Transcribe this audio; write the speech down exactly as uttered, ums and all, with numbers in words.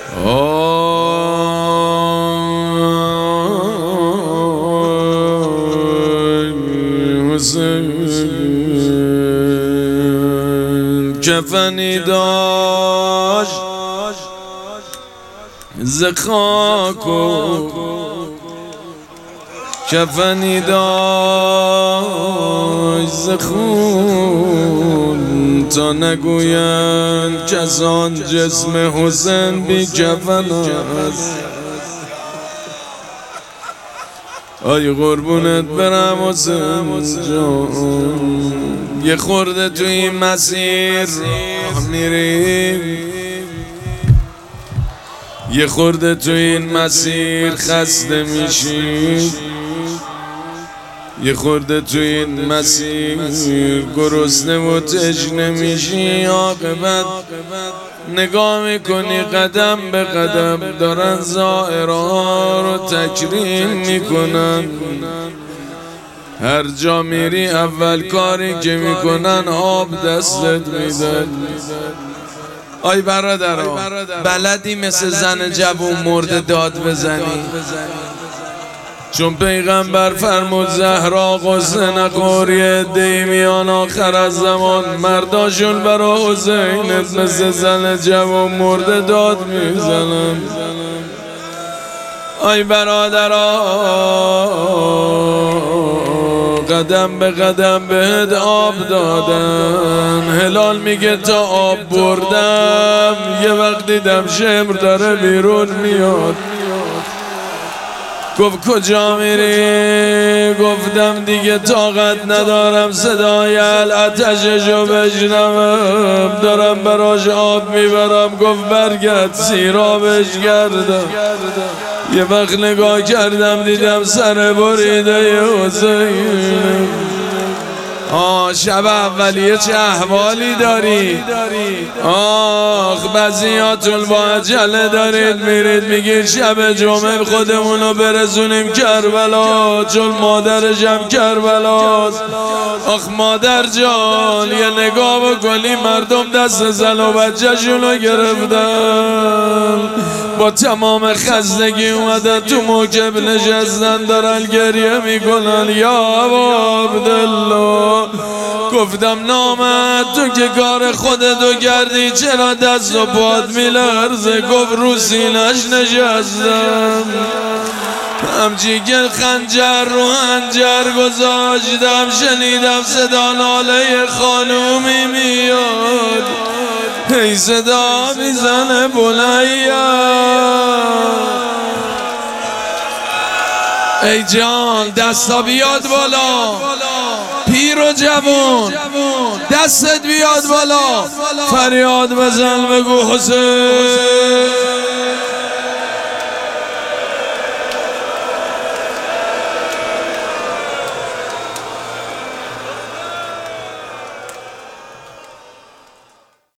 حسین کفنی داشت ز خاک و کفنی داشت ز خون تا نگویند کسان جسم حسین بی کفن است. آی قربونت برم حسین جان، یه خورده تو این مسیر میریم، یه خورده تو این مسیر خسته میشی، یه خورده تو این مسیر گرسنه و تشنه میشی. عاقبت نگاه میکنی قدم به قدم دارن زائرها رو تکریم میکنن. هر جا میری اول کاری که میکنن آب دستت میدن. آی برادرها، بلدی مثل زن جوون مرده داد بزنی؟ چون پیغمبر فرمود زهرا غصه نخوری، عده‌ای میان آخر از زمان مرداشون برا حسینت مثل زن جوان مرده داد میزنن. آی برادرها، قدم به قدم بهت آب دادن. هلال میگه تا آب بردم یه وقت دیدم شمر داره بیرون میاد. گفت کجا میری؟ گفتم دیگه طاقت ندارم صدای العطششو بشنوم، دارم براش آب میبرم. گفت برگرد سیرابش گردم. یه وقت نگاه کردم دیدم سر بریده حسین. آه شب اولیه چه احوالی داری؟ آخ بعضیاتون با عجله دارید میرید میگید شب جمعه خودمونو برسونیم کربلا، چون مادرشم کربلاست. آخ مادر جان، یه نگاه بکنی مردم دست زن و بچه‌شونو گرفتن، با تمام خستگی اومدن تو موکب نشستن دارن گریه میکنن. یا ابا عبدالله، گفتم نامد تو که کار خودتو کردی چرا دست و پات میلرزه؟ گفت رو سینش نشستم، همچی که خنجر رو هنجر گذاشتم شنیدم صدا ناله خانومی میاد، هی صدا میزنه بنیا. ای جان دستا بیاد بالا، پیر و جوان دستت بیاد بالا، فریاد بزن بگو حسین.